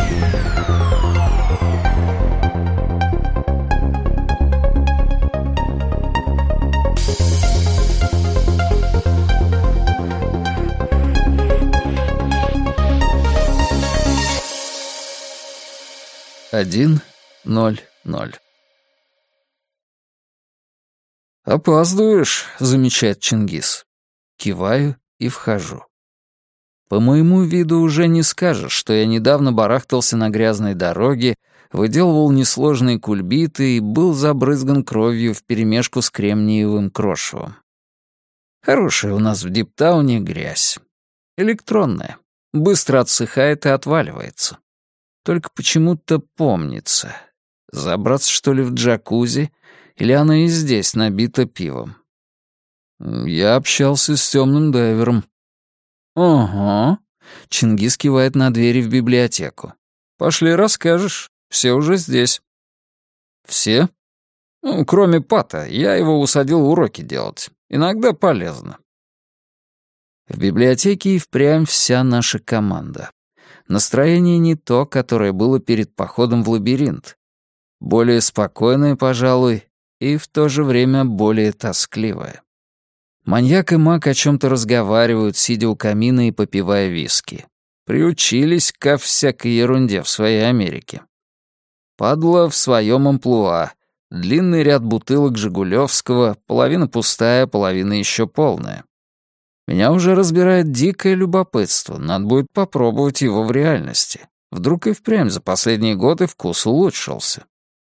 1:00. «Опаздываешь», — замечает Чингис. Киваю и вхожу. По моему виду уже не скажешь, что я недавно барахтался на грязной дороге, выделывал несложные кульбиты и был забрызган кровью вперемешку с кремниевым крошевом. Хорошая у нас в Диптауне грязь. Электронная. Быстро отсыхает и отваливается. Только почему-то помнится. Забраться, что ли, в джакузи? Или она и здесь набита пивом? Я общался с темным дайвером. «Ага». Чингис кивает на двери в библиотеку. «Пошли, расскажешь. Все уже здесь». «Все?» «Ну, кроме Пата. Я его усадил уроки делать. Иногда полезно». В библиотеке и впрямь вся наша команда. Настроение не то, которое было перед походом в лабиринт. Более спокойное, пожалуй, и в то же время более тоскливое. Маньяк и Мак о чем-то разговаривают, сидя у камина и попивая виски. Приучились ко всякой ерунде в своей Америке. Падла в своем амплуа. Длинный ряд бутылок Жигулевского, половина пустая, половина еще полная. Меня уже разбирает дикое любопытство, надо будет попробовать его в реальности. Вдруг и впрямь за последние годы вкус улучшился.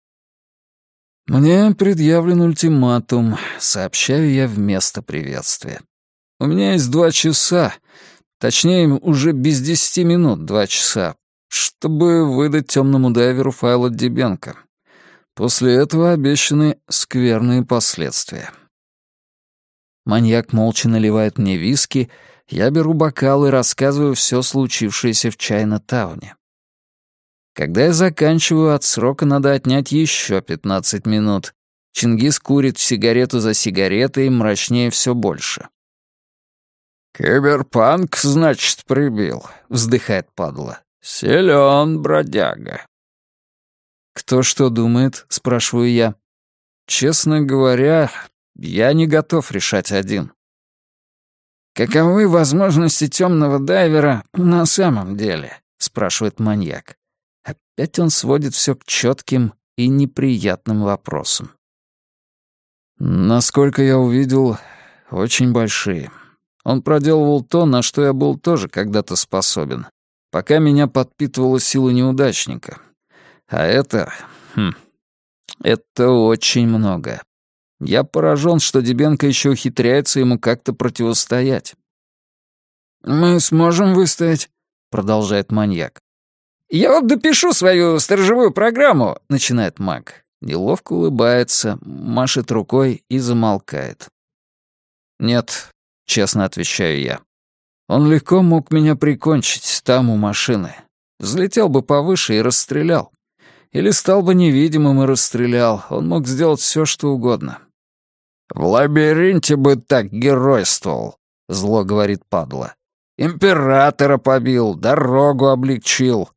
«Мне предъявлен ультиматум», — сообщаю я вместо приветствия. «У меня есть 2 часа, точнее, уже без 10 минут 2 часа, чтобы выдать темному дайверу файл от Дебенко. После этого обещаны скверные последствия». Маньяк молча наливает мне виски, я беру бокал и рассказываю все случившееся в Чайна-тауне. Когда я заканчиваю, от срока надо отнять еще 15 минут. Чингис курит сигарету за сигаретой, мрачнее все больше. «Киберпанк, значит, прибил», — вздыхает падла. «Силен, бродяга». «Кто что думает?» — спрашиваю я. «Честно говоря, я не готов решать один». «Каковы возможности темного дайвера на самом деле?» — спрашивает маньяк. Опять он сводит все к четким и неприятным вопросам. Насколько я увидел, очень большие. Он проделывал то, на что я был тоже когда-то способен, пока меня подпитывала сила неудачника. А это очень много. Я поражен, что Дебенко еще ухитряется ему как-то противостоять. «Мы сможем выстоять», — продолжает маньяк. «Я вот допишу свою сторожевую программу», — начинает Мак. Неловко улыбается, машет рукой и замолкает. «Нет», — честно отвечаю я. «Он легко мог меня прикончить там у машины. Взлетел бы повыше и расстрелял. Или стал бы невидимым и расстрелял. Он мог сделать все, что угодно». «В лабиринте бы так геройствовал», — зло говорит падла. «Императора побил, дорогу облегчил».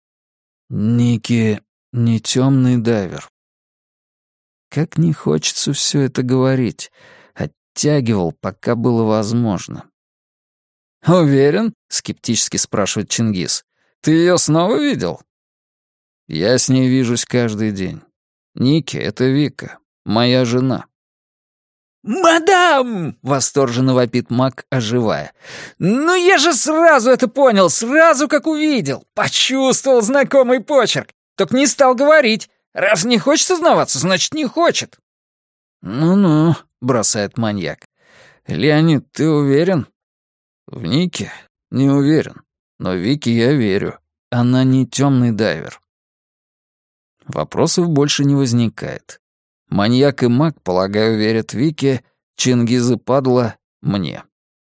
Ники не темный дайвер. Как не хочется все это говорить. Оттягивал, пока было возможно. «Уверен?» — скептически спрашивает Чингис. «Ты ее снова видел?» «Я с ней вижусь каждый день. Ники — это Вика, моя жена». «Мадам!» — восторженно вопит Мак, оживая. «Ну я же сразу это понял, сразу как увидел. Почувствовал знакомый почерк. Только не стал говорить. Раз не хочет сознаваться, значит, не хочет». «Ну-ну», — бросает маньяк. «Леонид, ты уверен?» «В Нике не уверен, но Вике я верю. Она не темный дайвер». Вопросов больше не возникает. Маньяк и Мак, полагаю, верят Вике, Чингис и падла — мне.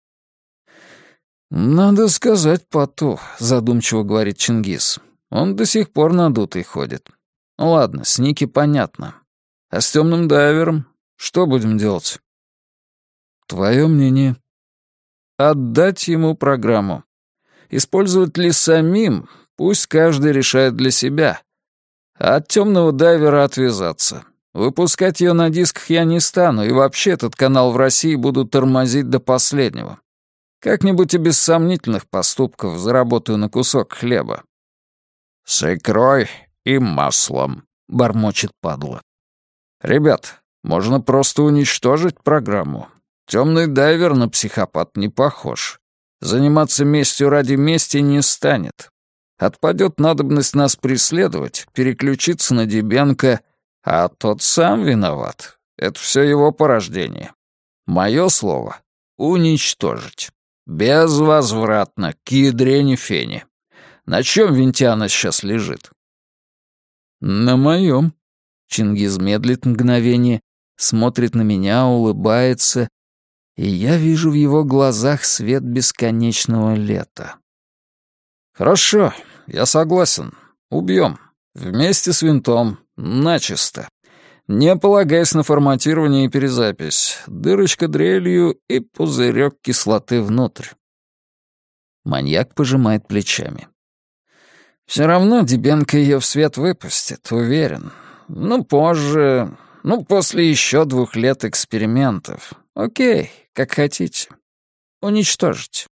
«Надо сказать Пату», — задумчиво говорит Чингис. «Он до сих пор надутый ходит. Ну ладно, с Ники понятно. А с темным дайвером что будем делать?» «Твое мнение?» «Отдать ему программу. Использовать ли самим? Пусть каждый решает для себя. А от темного дайвера отвязаться. Выпускать ее на дисках я не стану, и вообще этот канал в России буду тормозить до последнего. Как-нибудь и без сомнительных поступков заработаю на кусок хлеба. «С икрой и маслом», — бормочет падла. «Ребят, можно просто уничтожить программу. Темный дайвер на психопат не похож. Заниматься местью ради мести не станет. Отпадет надобность нас преследовать, переключиться на Дебенко, а тот сам виноват. Это все его порождение. Мое слово — уничтожить. Безвозвратно, к ядрене фени. На чем Винтиана сейчас лежит?» «На моем». Чингиз медлит мгновение, смотрит на меня, улыбается, и я вижу в его глазах свет бесконечного лета. «Хорошо, я согласен. Убьем. Вместе с винтом. Начисто. Не полагаясь на форматирование и перезапись. Дырочка дрелью и пузырек кислоты внутрь». Маньяк пожимает плечами. «Все равно Дебенко ее в свет выпустит, уверен. Ну, позже. Ну, после еще 2 лет экспериментов. Окей, как хотите. Уничтожить».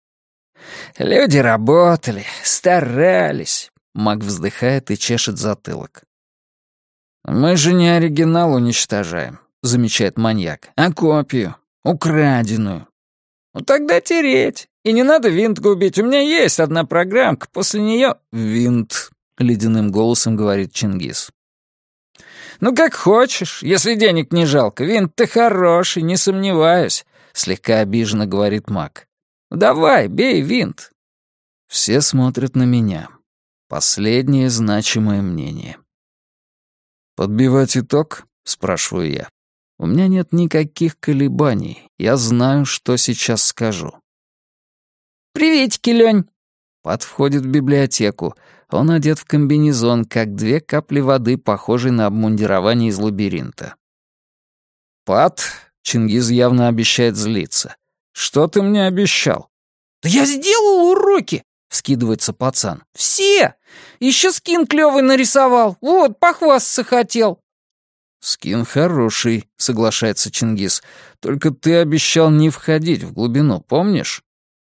«Люди работали, старались», — Мак вздыхает и чешет затылок. «Мы же не оригинал уничтожаем», — замечает маньяк, «а копию, украденную». «Ну тогда тереть. И не надо винт губить. У меня есть одна программка, после нее...» «Винт», — ледяным голосом говорит Чингиз. «Ну как хочешь, если денег не жалко. Винт-то хороший, не сомневаюсь», — слегка обиженно говорит Мак. «Давай, бей винт». Все смотрят на меня. Последнее значимое мнение. «Подбивать итог?» — спрашиваю я. У меня нет никаких колебаний. Я знаю, что сейчас скажу. «Приветики, Лёнь!» Пат входит в библиотеку. Он одет в комбинезон, как 2 капли воды, похожий на обмундирование из лабиринта. «Пат», — Чингиз явно обещает злиться. «Что ты мне обещал?» «Да я сделал уроки!» — вскидывается пацан. «Все! Еще скин клёвый нарисовал. Вот, похвастаться хотел». «Скин хороший», — соглашается Чингиз. «Только ты обещал не входить в глубину, помнишь?»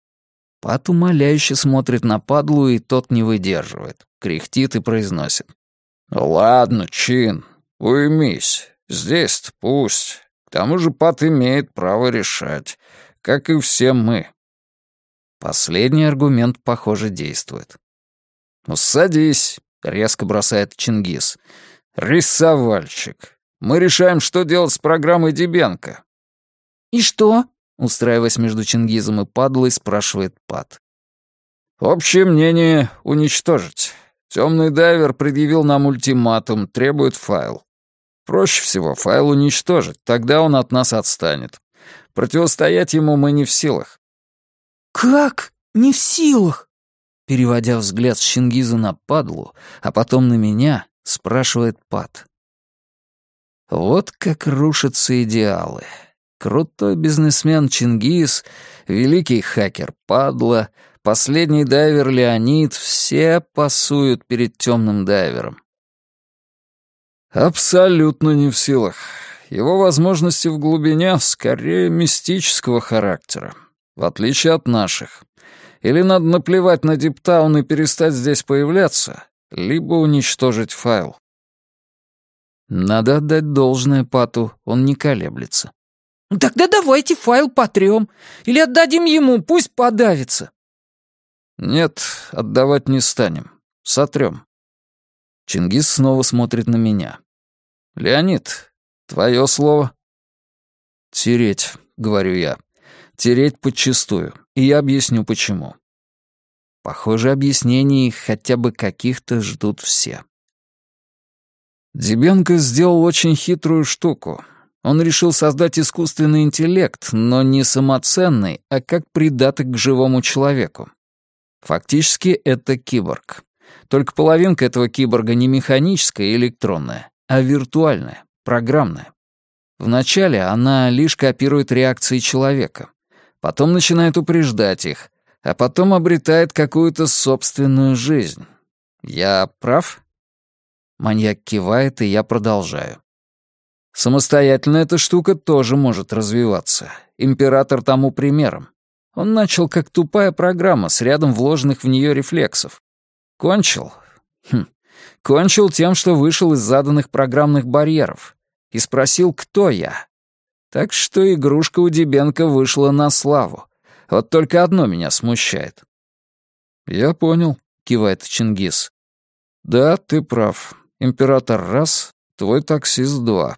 Пат умоляюще смотрит на падлу, и тот не выдерживает. Кряхтит и произносит. «Ладно, Чин, уймись. Здесь-то пусть. К тому же Пат имеет право решать, как и все мы». Последний аргумент, похоже, действует. «Ну, садись», — резко бросает Чингиз. «Рисовальщик. Мы решаем, что делать с программой Дебенко». «И что?» — устраиваясь между Чингизом и падлой, спрашивает Пат. «Общее мнение — уничтожить. Темный дайвер предъявил нам ультиматум, требует файл. Проще всего файл уничтожить, тогда он от нас отстанет. Противостоять ему мы не в силах». «Как? Не в силах?» Переводя взгляд с Чингиза на падлу, а потом на меня, спрашивает Пат. Вот как рушатся идеалы. Крутой бизнесмен Чингиз, великий хакер падла, последний дайвер Леонид — все пасуют перед темным дайвером. Абсолютно не в силах. Его возможности в глубине скорее мистического характера, в отличие от наших. Или надо наплевать на Диптаун и перестать здесь появляться, либо уничтожить файл. Надо отдать должное Пату, он не колеблется. «Ну тогда давайте файл потрем. Или отдадим ему, пусть подавится». «Нет, отдавать не станем. Сотрем». Чингиз снова смотрит на меня. «Леонид, твое слово?» «Тереть», — говорю я. «Тереть подчистую. И я объясню, почему». Похоже, объяснений хотя бы каких-то ждут все. Дебенко сделал очень хитрую штуку. Он решил создать искусственный интеллект, но не самоценный, а как придаток к живому человеку. Фактически это киборг. Только половинка этого киборга не механическая и электронная, а виртуальная, программная. Вначале она лишь копирует реакции человека, потом начинает упреждать их, а потом обретает какую-то собственную жизнь. Я прав? Маньяк кивает, и я продолжаю. Самостоятельно эта штука тоже может развиваться. Император тому примером. Он начал как тупая программа с рядом вложенных в нее рефлексов. Кончил? Кончил тем, что вышел из заданных программных барьеров. И спросил, кто я. Так что игрушка у Дибенко вышла на славу. Вот только одно меня смущает. «Я понял», — кивает Чингис. «Да, ты прав. Император раз, твой таксист два».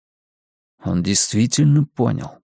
Он действительно понял.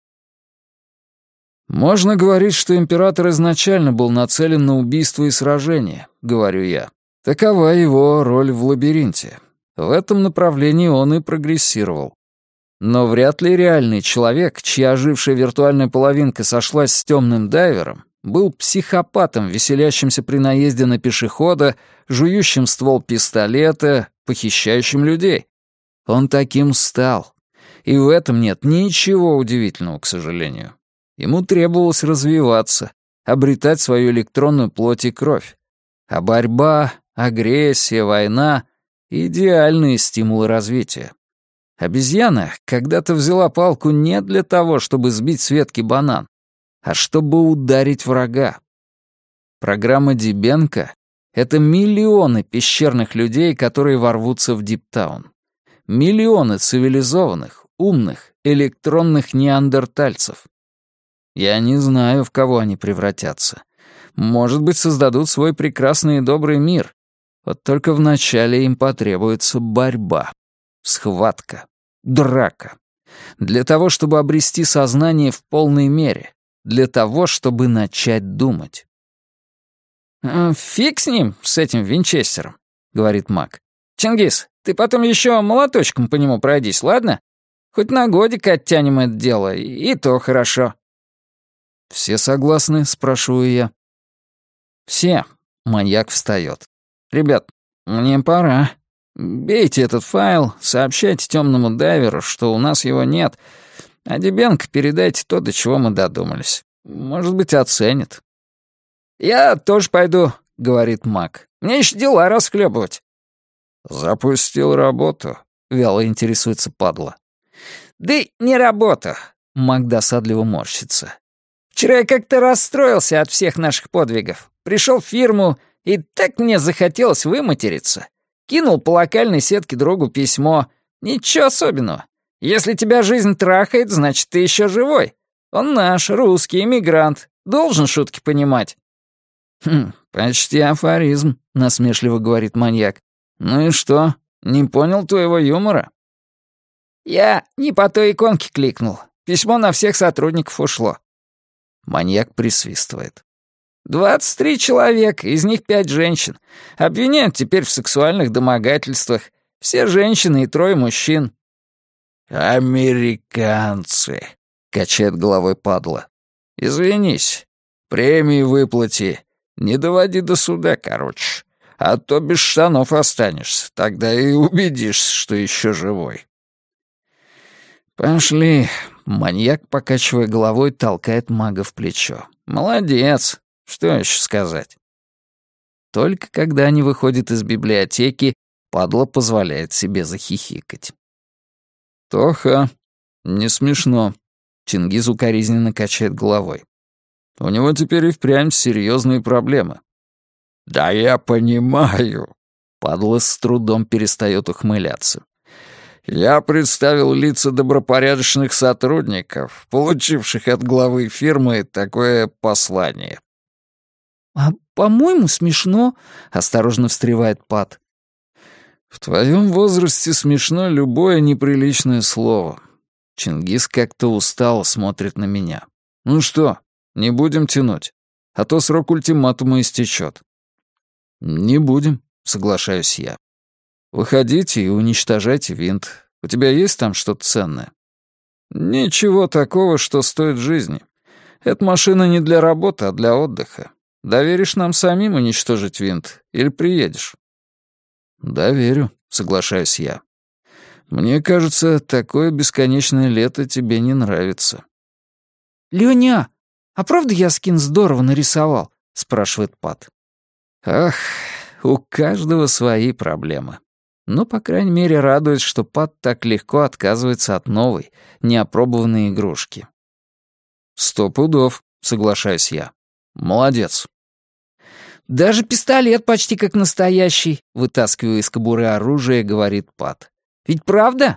«Можно говорить, что император изначально был нацелен на убийство и сражение», — говорю я. «Такова его роль в лабиринте. В этом направлении он и прогрессировал. Но вряд ли реальный человек, чья ожившая виртуальная половинка сошлась с темным дайвером, был психопатом, веселящимся при наезде на пешехода, жующим ствол пистолета, похищающим людей. Он таким стал. И в этом нет ничего удивительного, к сожалению. Ему требовалось развиваться, обретать свою электронную плоть и кровь. А борьба, агрессия, война — идеальные стимулы развития. Обезьяна когда-то взяла палку не для того, чтобы сбить с ветки банан, а чтобы ударить врага. Программа Дибенко — это миллионы пещерных людей, которые ворвутся в Диптаун. Миллионы цивилизованных, умных, электронных неандертальцев. Я не знаю, в кого они превратятся. Может быть, создадут свой прекрасный и добрый мир. Вот только вначале им потребуется борьба, схватка, драка. Для того, чтобы обрести сознание в полной мере. Для того, чтобы начать думать. «Фиг с ним, с этим Винчестером», — говорит Мак. «Чингис, ты потом еще молоточком по нему пройдись, ладно? Хоть на годик оттянем это дело, и то хорошо». «Все согласны?» — спрашиваю я. «Все». Маньяк встает. «Ребят, мне пора. Бейте этот файл, сообщайте темному дайверу, что у нас его нет, а Дибенко передайте то, до чего мы додумались. Может быть, оценит». «Я тоже пойду», — говорит Мак. «Мне еще дела расхлебывать». «Запустил работу», — вяло интересуется падла. «Да не работа», — Мак досадливо морщится. «Вчера я как-то расстроился от всех наших подвигов. Пришел в фирму, и так мне захотелось выматериться. Кинул по локальной сетке другу письмо. Ничего особенного. Если тебя жизнь трахает, значит, ты еще живой. Он наш, русский, иммигрант. Должен шутки понимать». «Почти афоризм», — насмешливо говорит маньяк. «Ну и что, не понял твоего юмора?» «Я не по той иконке кликнул. Письмо на всех сотрудников ушло». Маньяк присвистывает. 23 человека, из них 5 женщин. Обвиняют теперь в сексуальных домогательствах. Все женщины и 3 мужчин». «Американцы», — качает головой падла. «Извинись, премии выплати. Не доводи до суда, короче. А то без штанов останешься. Тогда и убедишься, что еще живой». «Пошли». Маньяк, покачивая головой, толкает мага в плечо. «Молодец. Что еще сказать?» Только когда они выходят из библиотеки, падла позволяет себе захихикать. «Тоха, не смешно», — Чингис укоризненно качает головой. «У него теперь и впрямь серьезные проблемы». «Да я понимаю», — падла с трудом перестает ухмыляться. «Я представил лица добропорядочных сотрудников, получивших от главы фирмы такое послание». «А, по-моему, смешно», — осторожно встревает Пат. «В твоем возрасте смешно любое неприличное слово». Чингис как-то устало смотрит на меня. «Ну что, не будем тянуть, а то срок ультиматума истечет». «Не будем», — соглашаюсь я. «Выходите и уничтожайте винт. У тебя есть там что-то ценное?» «Ничего такого, что стоит жизни. Эта машина не для работы, а для отдыха. Доверишь нам самим уничтожить винт или приедешь?» «Доверю», — соглашаюсь я. «Мне кажется, такое бесконечное лето тебе не нравится». «Лёня, а правда я скин здорово нарисовал?» — спрашивает Пат. «Ах, У каждого свои проблемы. Но, по крайней мере, радует, что Пат так легко отказывается от новой, неопробованной игрушки. 100 пудов, соглашаюсь я. Молодец. «Даже пистолет почти как настоящий», — вытаскивая из кобуры оружие, говорит Пат. «Ведь правда?»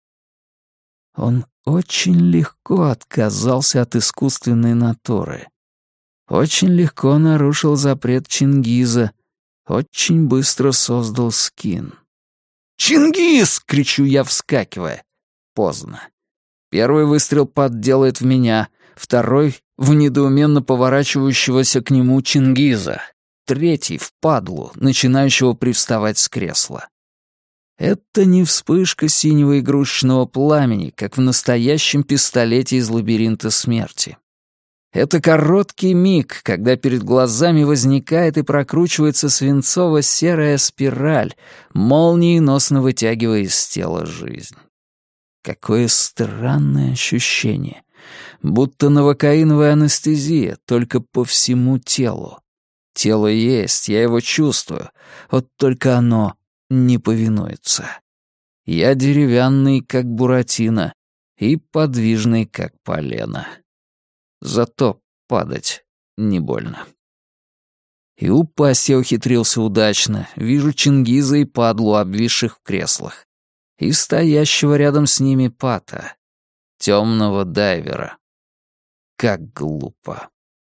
Он очень легко отказался от искусственной натуры. Очень легко нарушил запрет Чингиза. Очень быстро создал скин. «Чингиз!» — кричу я, вскакивая. Поздно. Первый выстрел Пат делает в меня, второй — в недоуменно поворачивающегося к нему Чингиза, третий — в падлу, начинающего привставать с кресла. Это не вспышка синего игрушечного пламени, как в настоящем пистолете из лабиринта смерти. Это короткий миг, когда перед глазами возникает и прокручивается свинцово-серая спираль, молниеносно вытягивая из тела жизнь. Какое странное ощущение. Будто новокаиновая анестезия, только по всему телу. Тело есть, я его чувствую, вот только оно не повинуется. Я деревянный, как Буратино, и подвижный, как полено. Зато падать не больно. И упасть я ухитрился удачно. Вижу Чингиза и падлу, обвисших в креслах. И стоящего рядом с ними Пата, темного дайвера. Как глупо.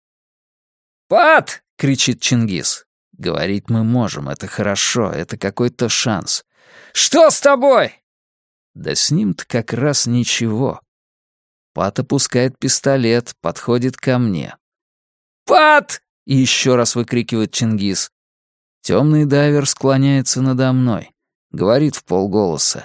«Пат!» — кричит Чингиз. Говорить мы можем, это хорошо, это какой-то шанс. «Что с тобой?» Да с ним-то как раз ничего. Пат опускает пистолет, подходит ко мне. «Пат!» — и еще раз выкрикивает Чингиз. Темный дайвер склоняется надо мной, говорит вполголоса.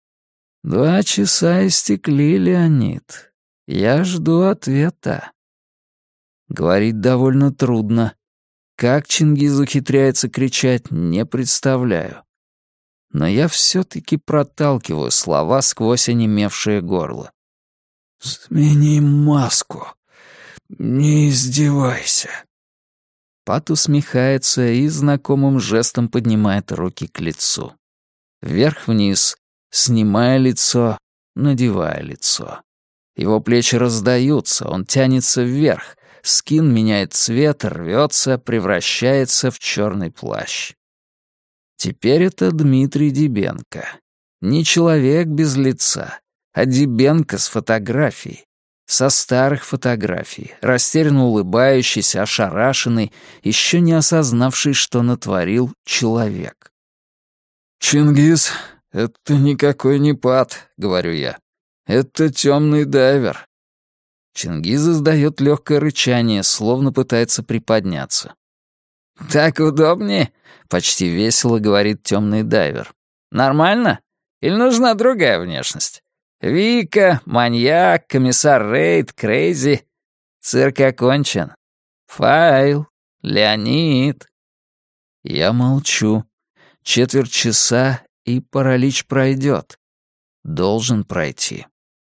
2 часа истекли, Леонид. Я жду ответа. Говорить довольно трудно. Как Чингиз ухитряется кричать, не представляю. Но я все-таки проталкиваю слова сквозь онемевшее горло. «Смени маску. Не издевайся». Пат усмехается и знакомым жестом поднимает руки к лицу. Вверх-вниз, снимая лицо, надевая лицо. Его плечи раздаются, он тянется вверх, скин меняет цвет, рвется, превращается в черный плащ. Теперь это Дмитрий Дибенко. Не человек без лица, а Дибенко с фотографией. Со старых фотографий, растерянно улыбающийся, ошарашенный, еще не осознавший, что натворил человек. «Чингиз, это никакой не Пат», — говорю я. «Это темный дайвер». Чингиз издает легкое рычание, словно пытается приподняться. «Так удобнее», — почти весело говорит темный дайвер. «Нормально? Или нужна другая внешность? Вика, маньяк, комиссар Рейд, Крейзи. Цирк окончен. Файл, Леонид». Я молчу. 1/4 часа, и паралич пройдет. Должен пройти.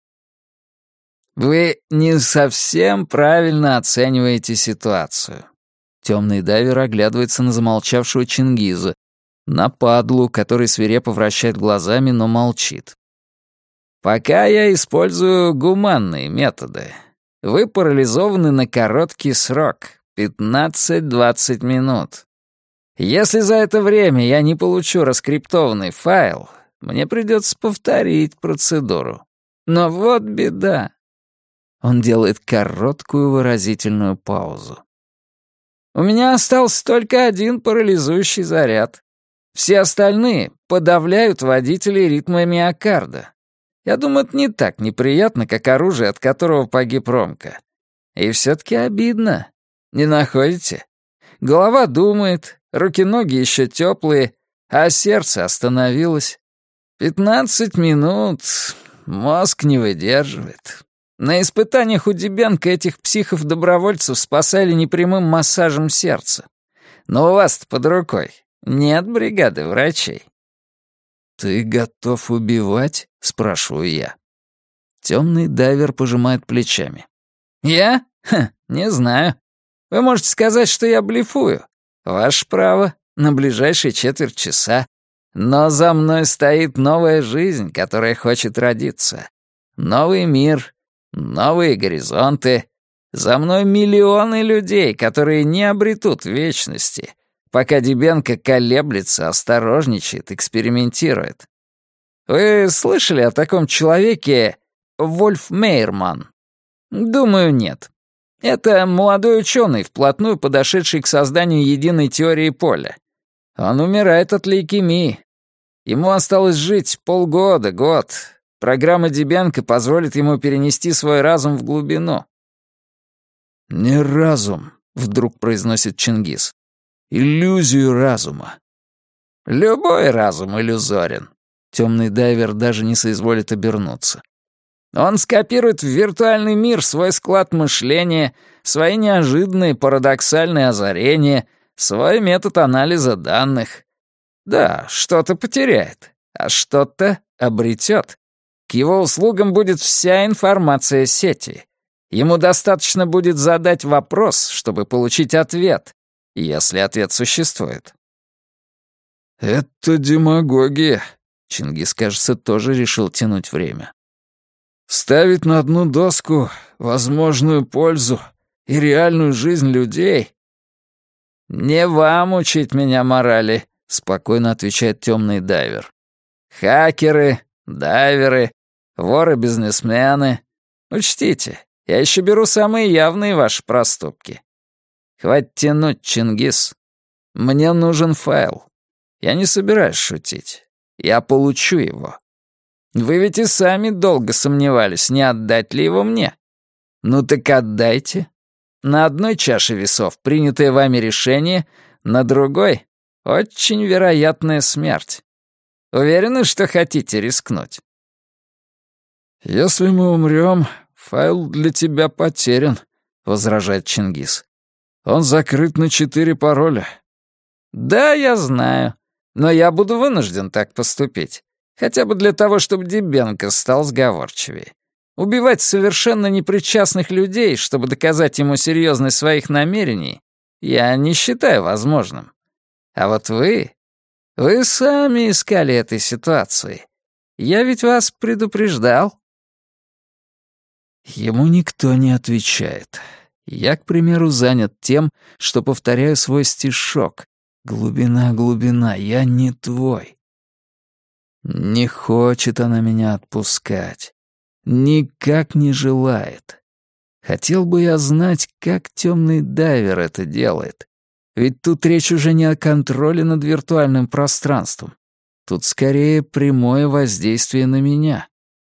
«Вы не совсем правильно оцениваете ситуацию». Темный дайвер оглядывается на замолчавшего Чингиза, на падлу, который свирепо вращает глазами, но молчит. «Пока я использую гуманные методы. Вы парализованы на короткий срок, 15-20 минут. Если за это время я не получу раскриптованный файл, мне придется повторить процедуру. Но вот беда». Он делает короткую выразительную паузу. «У меня остался только один парализующий заряд. Все остальные подавляют водителей ритма миокарда. Я думаю, это не так неприятно, как оружие, от которого погиб Ромка. И все-таки обидно. Не находите? Голова думает, руки-ноги еще теплые, а сердце остановилось. 15 минут мозг не выдерживает». На испытаниях у Дибенко этих психов-добровольцев спасали непрямым массажем сердца. Но у вас-то под рукой нет бригады врачей. «Ты готов убивать?» — спрашиваю я. Темный дайвер пожимает плечами. «Я? Не знаю. Вы можете сказать, что я блефую. Ваше право. на ближайшие четверть часа. Но за мной стоит новая жизнь, которая хочет родиться. Новый мир, новые горизонты. За мной миллионы людей, которые не обретут вечности, пока Дыбенко колеблется, осторожничает, экспериментирует. Вы слышали о таком человеке Вольф Мейерман? Думаю, нет. Это молодой ученый, вплотную подошедший к созданию единой теории поля. Он умирает от лейкемии. Ему осталось жить полгода, год. Программа Дыбенко позволит ему перенести свой разум в глубину. «Не разум», — вдруг произносит Чингис. «Иллюзию разума». «Любой разум иллюзорен». Темный дайвер даже не соизволит обернуться. Он скопирует в виртуальный мир свой склад мышления, свои неожиданные парадоксальные озарения, свой метод анализа данных. Да, что-то потеряет, а что-то обретет. К его услугам будет вся информация сети. Ему достаточно будет задать вопрос, чтобы получить ответ, если ответ существует. «Это демагогия», — Чингис, кажется, тоже решил тянуть время. «Ставить на одну доску возможную пользу и реальную жизнь людей». «Не вам учить меня морали», — спокойно отвечает темный дайвер. «Хакеры, дайверы, воры-бизнесмены. Учтите, я еще беру самые явные ваши проступки. Хватит тянуть, Чингис. Мне нужен файл. Я не собираюсь шутить. Я получу его. Вы ведь и сами долго сомневались, не отдать ли его мне. Ну так отдайте. На одной чаше весов принятое вами решение, на другой — очень вероятная смерть. Уверены, что хотите рискнуть?» «Если мы умрем, файл для тебя потерян», — возражает Чингис. «Он закрыт на 4 пароля». «Да, я знаю, но я буду вынужден так поступить. Хотя бы для того, чтобы Дыбенко стал сговорчивее. Убивать совершенно непричастных людей, чтобы доказать ему серьезность своих намерений, я не считаю возможным. А вот вы сами искали этой ситуации. Я ведь вас предупреждал». Ему никто не отвечает. Я, к примеру, занят тем, что повторяю свой стишок. «Глубина, глубина, я не твой». Не хочет она меня отпускать. Никак не желает. Хотел бы я знать, как темный дайвер это делает. Ведь тут речь уже не о контроле над виртуальным пространством. Тут скорее прямое воздействие на меня.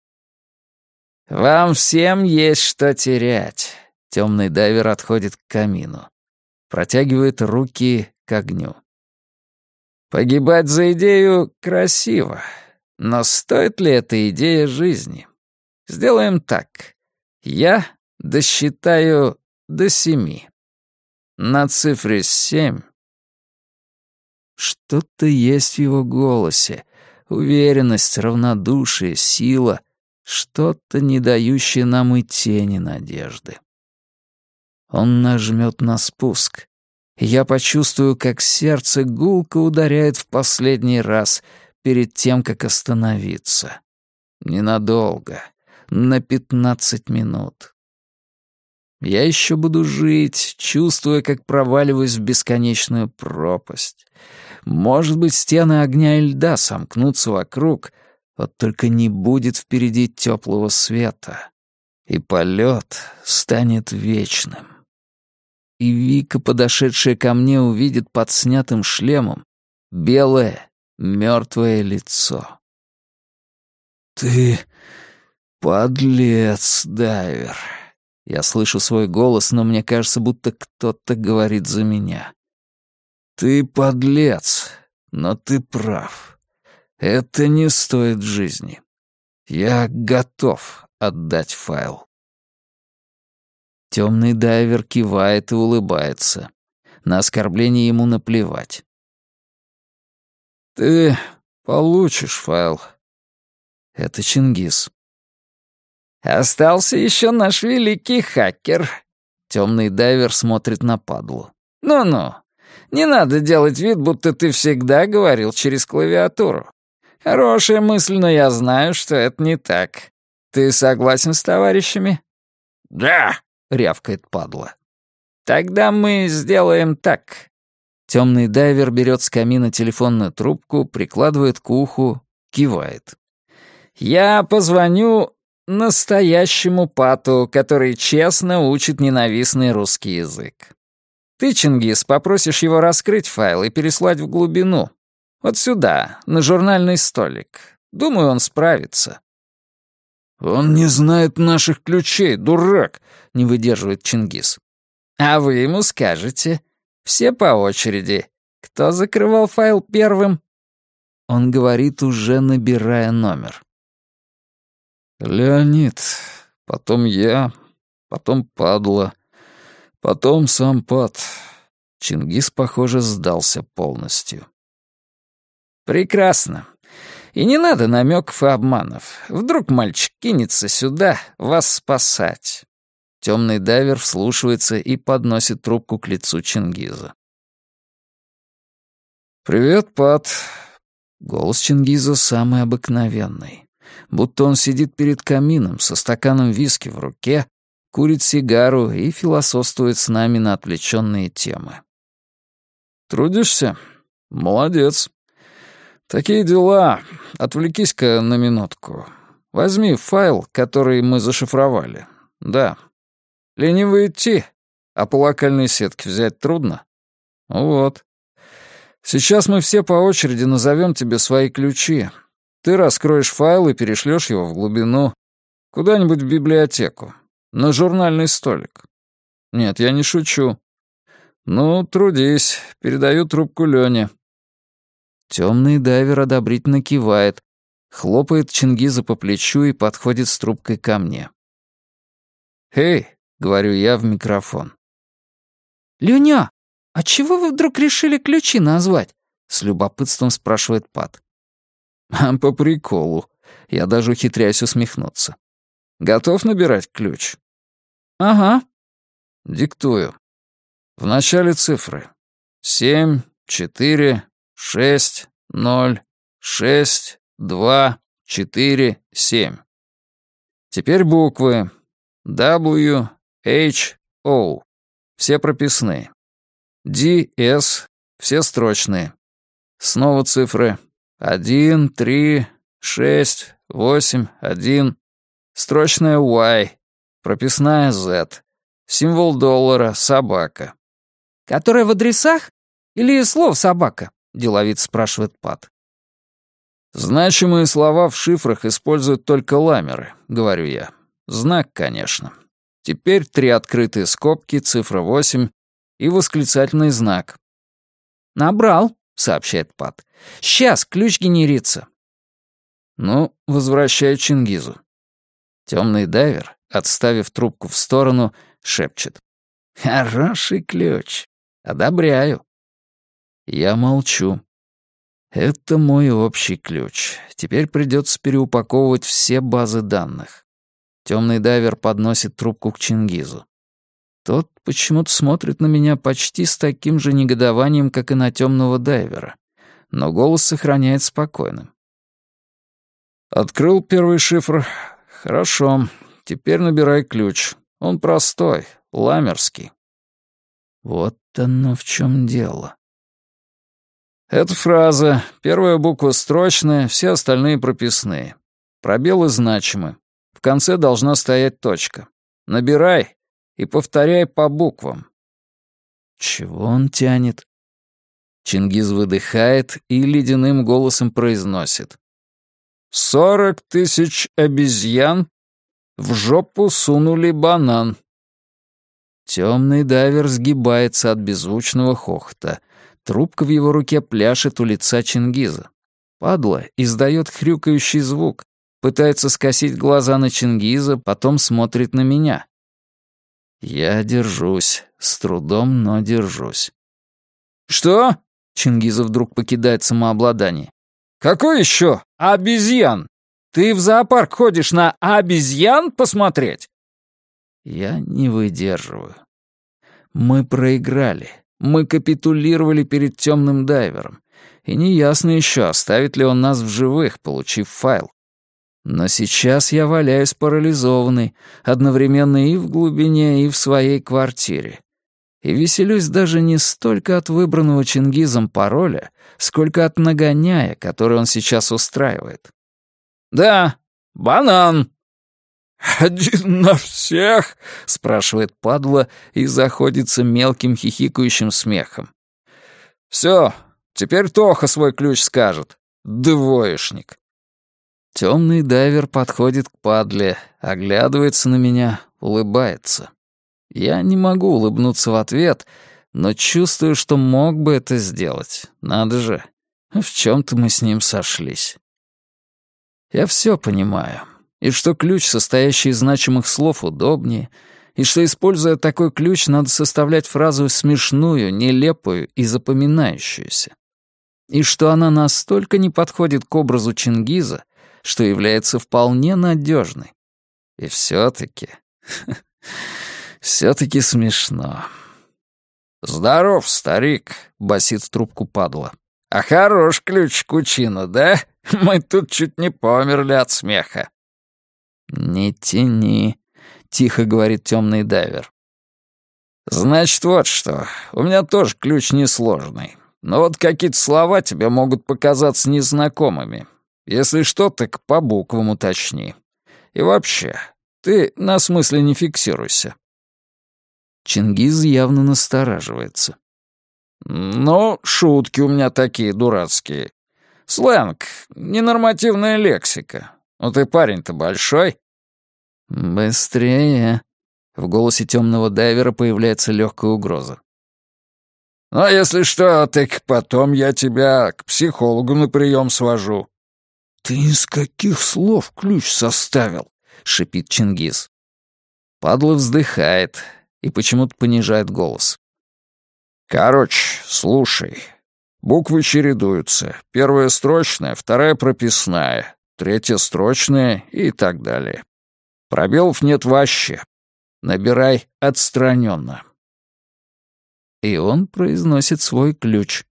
«Вам всем есть что терять». Темный дайвер отходит к камину. Протягивает руки к огню. «Погибать за идею красиво. Но стоит ли эта идея жизни? Сделаем так. Я досчитаю до 7. На цифре 7. Что-то есть в его голосе. Уверенность, равнодушие, сила. Что-то, не дающее нам и тени надежды. Он нажмет на спуск. Я почувствую, как сердце гулко ударяет в последний раз перед тем, как остановиться. Ненадолго. На 15 минут. Я еще буду жить, чувствуя, как проваливаюсь в бесконечную пропасть. Может быть, стены огня и льда сомкнутся вокруг, вот только не будет впереди теплого света, и полет станет вечным. И Вика, подошедшая ко мне, увидит под снятым шлемом белое, мертвое лицо. «Ты подлец, дайвер!» Я слышу свой голос, но мне кажется, будто кто-то говорит за меня. «Ты подлец, но ты прав. Это не стоит жизни. Я готов отдать файл». Темный дайвер кивает и улыбается. На оскорбление ему наплевать. «Ты получишь файл». Это Чингис. «Остался еще наш великий хакер». Темный дайвер смотрит на падлу. «Ну-ну, Не надо делать вид, будто ты всегда говорил через клавиатуру. Хорошая мысль, но я знаю, что это не так. Ты согласен с товарищами?» «Да!» — рявкает падла. «Тогда мы сделаем так». Темный дайвер берет с камина телефонную трубку, прикладывает к уху, кивает. «Я позвоню настоящему пату, который честно учит ненавистный русский язык. Ты, Чингис, попросишь его раскрыть файл и переслать в глубину. Вот сюда, на журнальный столик. Думаю, он справится». «Он не знает наших ключей, дурак!» — не выдерживает Чингис. «А вы ему скажете. Все по очереди. Кто закрывал файл первым?» Он говорит, уже набирая номер. «Леонид, потом я, потом падла, потом сам пад». Чингис, похоже, сдался полностью. «Прекрасно. И не надо намеков и обманов. Вдруг мальчик кинется сюда вас спасать». Темный дайвер вслушивается и подносит трубку к лицу Чингиза. «Привет, Пат». Голос Чингиза самый обыкновенный. Будто он сидит перед камином со стаканом виски в руке, курит сигару и философствует с нами на отвлеченные темы. «Трудишься? Молодец. Такие дела. Отвлекись-ка на минутку. Возьми файл, который мы зашифровали. Да. Лениво идти, а по локальной сетке взять трудно? Вот. Сейчас мы все по очереди назовем тебе свои ключи. Ты раскроешь файл и перешлешь его в глубину. Куда-нибудь в библиотеку. На журнальный столик. Нет, я не шучу. Ну, трудись. Передаю трубку Лене». Темный дайвер одобрительно кивает, хлопает Чингиза по плечу и подходит с трубкой ко мне. «Эй!» — говорю я в микрофон. «Люня, а чего вы вдруг решили ключи назвать?» — с любопытством спрашивает Пат. «По приколу. Я даже ухитряюсь усмехнуться. Готов набирать ключ?» «Ага». Диктую. В начале цифры. 7, 4, 6, 0, 6, 2, 4, 7. Теперь буквы W, H, O. Все прописные. D, S. Все строчные. Снова цифры. 1, 3, 6, 8, 1. Строчная Y. Прописная Z. Символ доллара, собака. «Которая в адресах? Или слов собака?» — деловит спрашивает Пат. «Значимые слова в шифрах используют только ламеры», — говорю я. «Знак, конечно. Теперь 3 открытые скобки, цифра 8 и восклицательный знак». «Набрал», — сообщает Пат. «Сейчас ключ генерится». Ну, возвращаю Чингизу. Темный дайвер, отставив трубку в сторону, шепчет. «Хороший ключ. Одобряю». Я молчу. Это мой общий ключ. Теперь придется переупаковывать все базы данных. Темный дайвер подносит трубку к Чингизу. Тот почему-то смотрит на меня почти с таким же негодованием, как и на темного дайвера, но голос сохраняет спокойным. «Открыл первый шифр. Хорошо. Теперь набирай ключ. Он простой, ламерский». Вот оно в чем дело. Эта фраза, первая буква строчная, все остальные прописные. Пробелы значимы. В конце должна стоять точка. Набирай и повторяй по буквам. Чего он тянет? Чингиз выдыхает и ледяным голосом произносит. 40 000 обезьян в жопу сунули банан. Темный дайвер сгибается от беззвучного хохота. Трубка в его руке пляшет у лица Чингиза. Падла издает хрюкающий звук, пытается скосить глаза на Чингиза, потом смотрит на меня. Я держусь, с трудом, но держусь. «Что?» — Чингиза вдруг покидает самообладание. «Какой еще обезьян? Ты в зоопарк ходишь на обезьян посмотреть?» Я не выдерживаю. Мы проиграли. Мы капитулировали перед темным дайвером, и неясно еще, оставит ли он нас в живых, получив файл. Но сейчас я валяюсь парализованный, одновременно и в глубине, и в своей квартире. И веселюсь даже не столько от выбранного Чингизом пароля, сколько от нагоняя, который он сейчас устраивает. «Да, банан!» «Один на всех?» — спрашивает падла и заходится мелким хихикающим смехом. «Все, теперь Тоха свой ключ скажет. Двоечник». Темный дайвер подходит к падле, оглядывается на меня, улыбается. Я не могу улыбнуться в ответ, но чувствую, что мог бы это сделать. Надо же, в чем-то мы с ним сошлись. Я все понимаю. И что ключ, состоящий из значимых слов, удобнее, и что, используя такой ключ, надо составлять фразу смешную, нелепую и запоминающуюся. И что она настолько не подходит к образу Чингиза, что является вполне надежной. И все-таки смешно. «Здоров, старик», — басит в трубку падла. «А хорош ключ Кучина, да? Мы тут чуть не померли от смеха». «Не тяни», — тихо говорит темный дайвер. «Значит, вот что. У меня тоже ключ несложный. Но вот какие-то слова тебе могут показаться незнакомыми. Если что, так по буквам уточни. И вообще, ты на смысле не фиксируйся». Чингиз явно настораживается. «Ну, шутки у меня такие дурацкие. Сленг, ненормативная лексика. Ну ты парень-то большой». «Быстрее!» — в голосе темного дайвера появляется легкая угроза. «Ну, а если что, так потом я тебя к психологу на прием свожу». «Ты из каких слов ключ составил?» — шипит Чингиз. Падла вздыхает и почему-то понижает голос. «Короче, слушай. Буквы чередуются. Первая строчная, вторая прописная, третья строчная и так далее. Пробелов нет вообще. Набирай отстраненно». И он произносит свой ключ.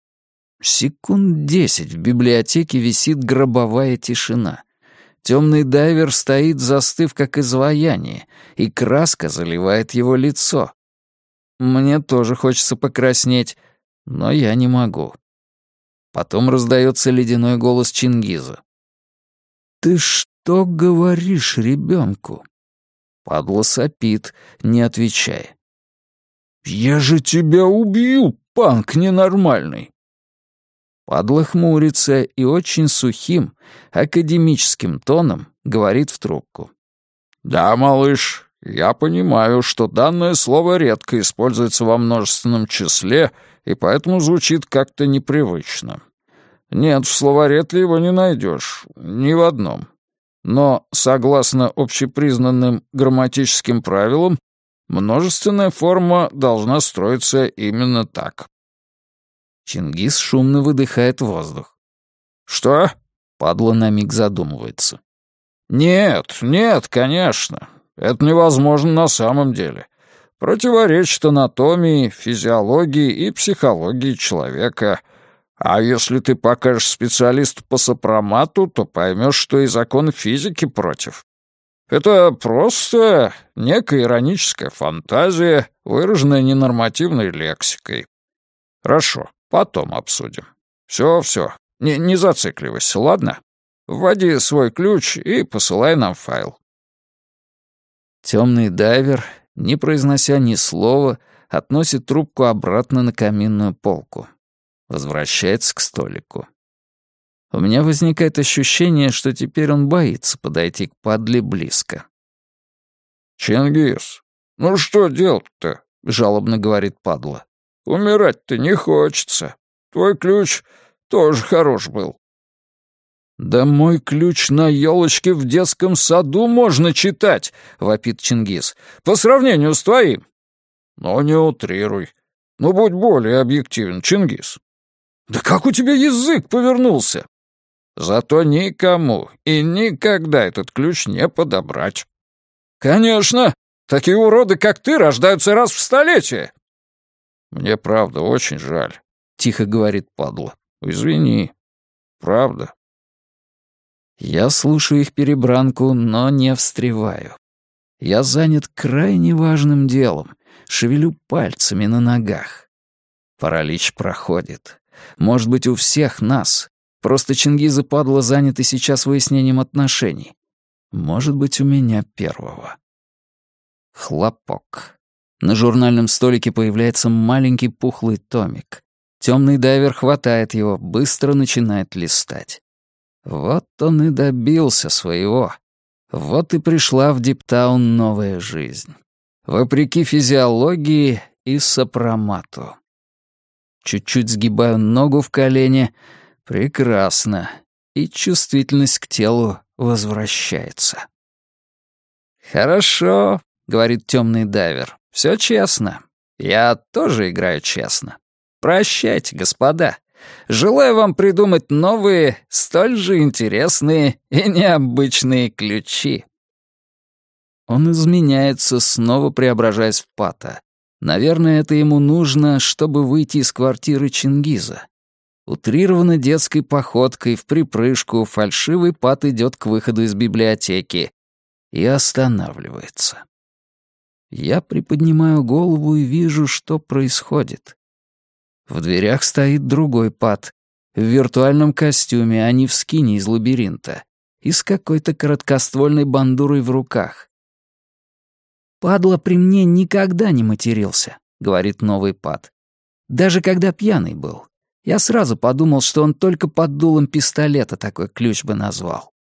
Секунд 10 в библиотеке висит гробовая тишина. Темный дайвер стоит, застыв как изваяние, и краска заливает его лицо. Мне тоже хочется покраснеть, но я не могу. Потом раздается ледяной голос Чингиза. «Ты что говоришь ребенку?» Падла сопит, не отвечая. «Я же тебя убью, панк ненормальный!» Падла хмурится и очень сухим, академическим тоном говорит в трубку. «Да, малыш, я понимаю, что данное слово редко используется во множественном числе и поэтому звучит как-то непривычно. Нет, в словаре ты его не найдешь, ни в одном. Но, согласно общепризнанным грамматическим правилам, множественная форма должна строиться именно так». Чингиз шумно выдыхает воздух. «Что?» — падла на миг задумывается. «Нет, конечно. Это невозможно на самом деле. Противоречит анатомии, физиологии и психологии человека. А если ты покажешь специалисту по сопромату, то поймешь, что и закон физики против. Это просто некая ироническая фантазия, выраженная ненормативной лексикой. Хорошо, потом обсудим. Все, не зацикливайся, ладно? Вводи свой ключ и посылай нам файл». Темный дайвер, не произнося ни слова, относит трубку обратно на каминную полку. Возвращается к столику. У меня возникает ощущение, что теперь он боится подойти к падле близко. «Чингиз, ну что делать-то?» — жалобно говорит падла. «Умирать-то не хочется. Твой ключ тоже хорош был». «Да мой ключ на елочке в детском саду можно читать», — вопит Чингиз, «по сравнению с твоим». «Ну, не утрируй. Ну, будь более объективен, Чингиз». «Да как у тебя язык повернулся?» «Зато никому и никогда этот ключ не подобрать». «Конечно! Такие уроды, как ты, рождаются раз в столетие». «Мне правда очень жаль», — тихо говорит падла. «Извини. Правда». Я слушаю их перебранку, но не встреваю. Я занят крайне важным делом, шевелю пальцами на ногах. Паралич проходит. Может быть, у всех нас. Просто Чингиз и падла заняты сейчас выяснением отношений. Может быть, у меня первого. Хлопок. На журнальном столике появляется маленький пухлый томик. Темный дайвер хватает его, быстро начинает листать. Вот он и добился своего. Вот и пришла в Диптаун новая жизнь. Вопреки физиологии и сопромату. Чуть-чуть сгибаю ногу в колене. Прекрасно. И чувствительность к телу возвращается. «Хорошо», — говорит темный дайвер. «Все честно. Я тоже играю честно. Прощайте, господа. Желаю вам придумать новые, столь же интересные и необычные ключи». Он изменяется, снова преображаясь в Пата. Наверное, это ему нужно, чтобы выйти из квартиры Чингиза. Утрированно детской походкой, в припрыжку, фальшивый Пат идет к выходу из библиотеки и останавливается. Я приподнимаю голову и вижу, что происходит. В дверях стоит другой Пат, в виртуальном костюме, а не в скине из лабиринта, и с какой-то короткоствольной бандурой в руках. «Падла при мне никогда не матерился», — говорит новый Пат. «Даже когда пьяный был. Я сразу подумал, что он только под дулом пистолета такой ключ бы назвал».